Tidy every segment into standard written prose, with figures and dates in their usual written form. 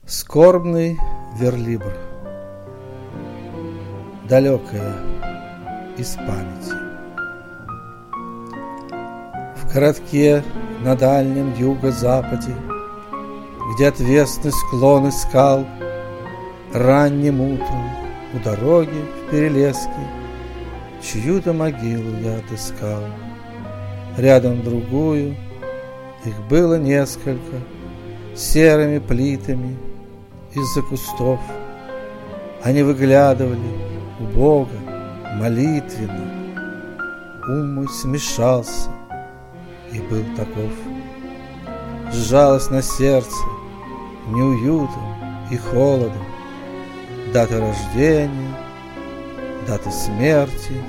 Скорбный верлибр, далекая из памяти. В городке на дальнем юго-западе, где отвесны склоны скал, ранним утром у дороги в перелеске чью-то могилу я отыскал. Рядом другую, их было несколько, серыми плитами из-за кустов. Они выглядывали у Бога молитвенно. Ум мой смешался и был таков. Сжалось на сердце неуютом и холодом дата рождения, дата смерти,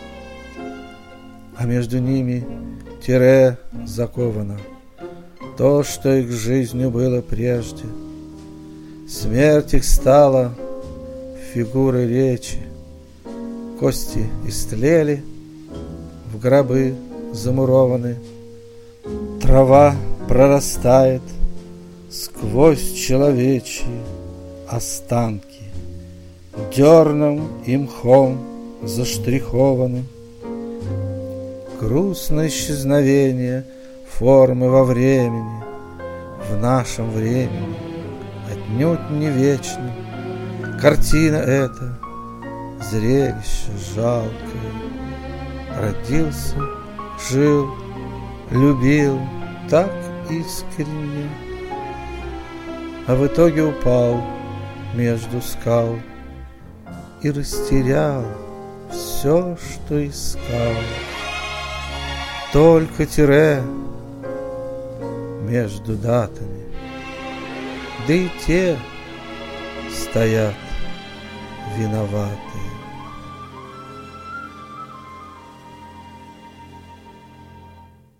а между ними тире заковано то, что их жизнью было прежде. Смерть их стала фигурой речи, кости истлели, в гробы замурованы, трава прорастает сквозь человечьи останки, дерном и мхом заштрихованы. Грустное исчезновение формы во времени, в нашем времени, отнюдь не вечным. Картина эта, зрелище жалкое. Родился, жил, любил так искренне, а в итоге упал между скал и растерял все, что искал. Только тире между датами, да и те стоят виноватые.